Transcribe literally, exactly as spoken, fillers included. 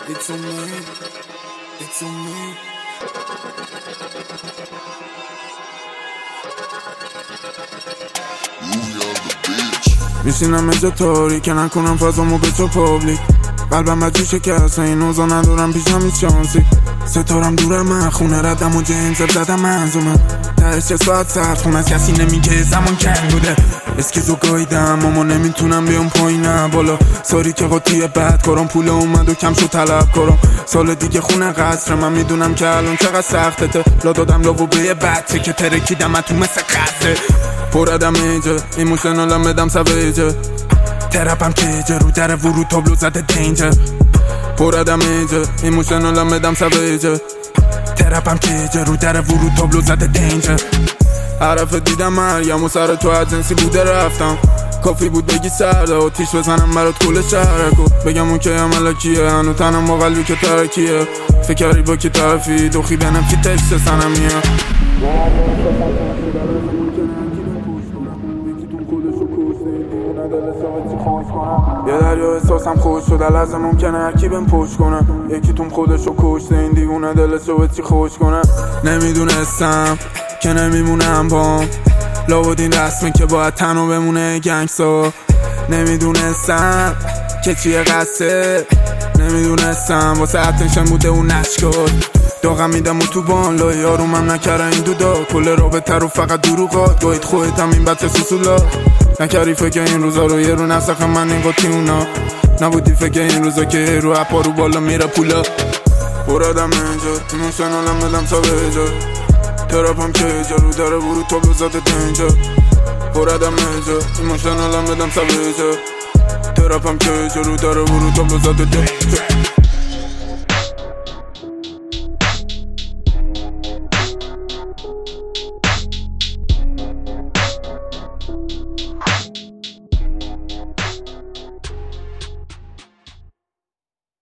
It's on me, it's on me. میشینم اینجا تاری که نکنم فضامو به تو پابلیک. قلبم بجو شکسته این اوضاع ندارم پیشم هیچ شانسی. ستارم دورم من خونه ردم و جیمز زدم منظومم تهش چه ساعت سرد خونه از کسی نمیگه زمان کنگ بوده. اسکیزو گاییدم اما نمیتونم بیام پایینم بالا. ساری که قاطی بد کارم پول اومد و کم شو طلب کارم. سال دیگه خونه قصر من میدونم که الان چقدر سختته. لا دادم لاو به بچه که ترکیدم تو مثل قصه. پردم ایجه ایموشنالم بدم سویجه. ترپم کیجه رو در ورود تابلو زده دینجر. پردم ایجه ایموشنالم بدم سویجه. ترپم کیجه رو در ورود تابلو زده دینجر. حرف دیدم مریم و سر تو اجنسی بوده رفتم. کافی بود بگی سرده آتیش بزنم برات کل شهرکو. بگم اون که عملکیه هنو تنم با قلبی که ترکیه. فکری با کی طرفی دوخی بنم که تشت سنم میه. یه دریا احساسم خوش شده لحظه ممکنه هرکی بهم پشت کنه. یکیتون خودشو کشته این دیوونه دلشو به چی خوش کنه. نمیدونستم که نمیمونم بام لابد رسمه که باید تنو بمونه گنگسا. نمیدونستم که چیه قصه. نمیدونستم واسه اتنشن بوده و نشکاد. داغم میدم و تو بان لای یارومم نکره این دودا. کل رابطه رو فقط دروغات گاید خودتم این بچه سوسولا. نکردی فکر این روزا رو یه رو نسخ من این قاطی اونا. نبودی فکر این روزا که رو اپا رو بالا میره پولا. پردم اینجا ایموشنالم بدم تا به جا. ترپم که جا رو در ورود تابلو زده دینجا. پردم اینجا ایموشنالم بدم تا به جا. ترپم که جا رو در ورود تابلو زده دینجا.